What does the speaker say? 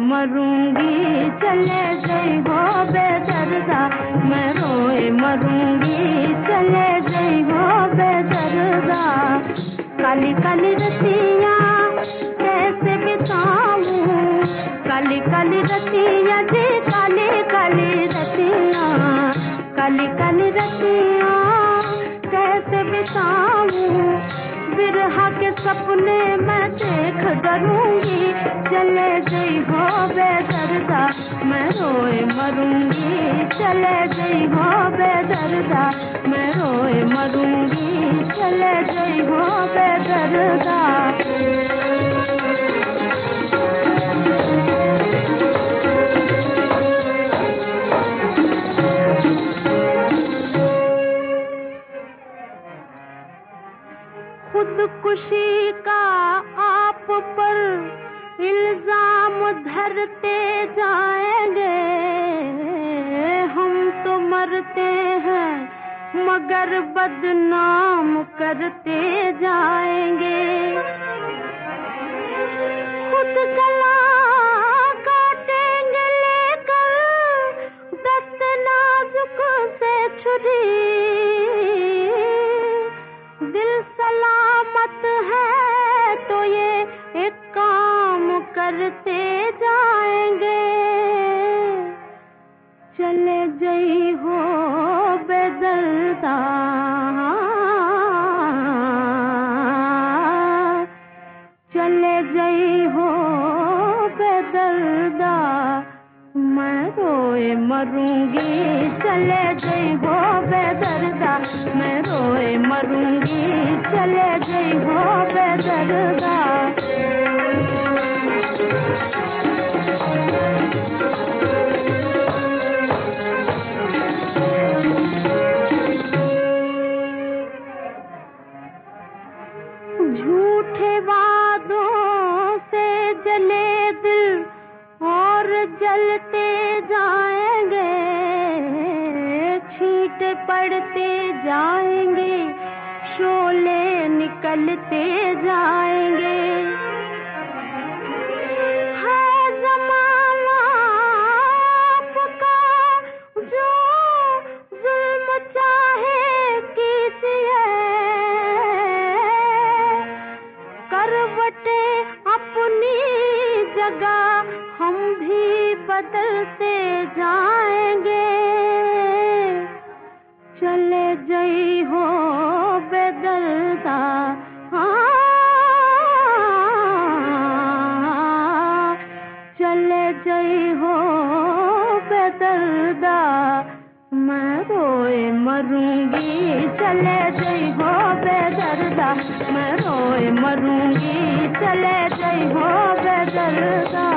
मरूंगी चले गई हो बेदर्दा, मैं रोए मरूंगी चले गई हो बेदर्दा। काली काली रतियाँ कैसे बिताऊं, काली काली रतियाँ जी, काली काली रतियाँ, काली काली रतियाँ कैसे बिताऊं। बिरहा के सपने मैं देख डरूंगी, चले गई हो बेदर्दा, मैं रोए मरूंगी चले गई हो बेदर्दा, मैं रोए मरूंगी चले गई हो बेदर्दा। खुदकुशी का आप पर इल्जाम धरते जाएंगे, हम तो मरते हैं मगर बदनाम करते जाएंगे। खुद गला काटेंगे लेकर दस्त नाजुक से छुरी, दिल सलामत है तो ये एक काम करते जाएंगे। चले गई हो बेदर्दा, चले गई हो बेदर्दा, मैं रोए मरूंगी चले गई हो बेदर्दा, मैं रोए मरूंगी चले गई हो बेदर्दा। झूठे वादों से जले दिल और जलते जाएंगे, छींटे पड़ते जाएंगे, शोले निकलते जाएंगे। है ज़माना आपका जो जुल्म चाहे कीजिए, करवटें अपनी जगह हम भी बदलते जाएंगे। चले गई हो बेदर्दा, चले गई हो बेदर्दा, मैं रोए मरूंगी चले गई हो बेदर्दा, मैं रोए मरूंगी चले गई हो बेदर्दा।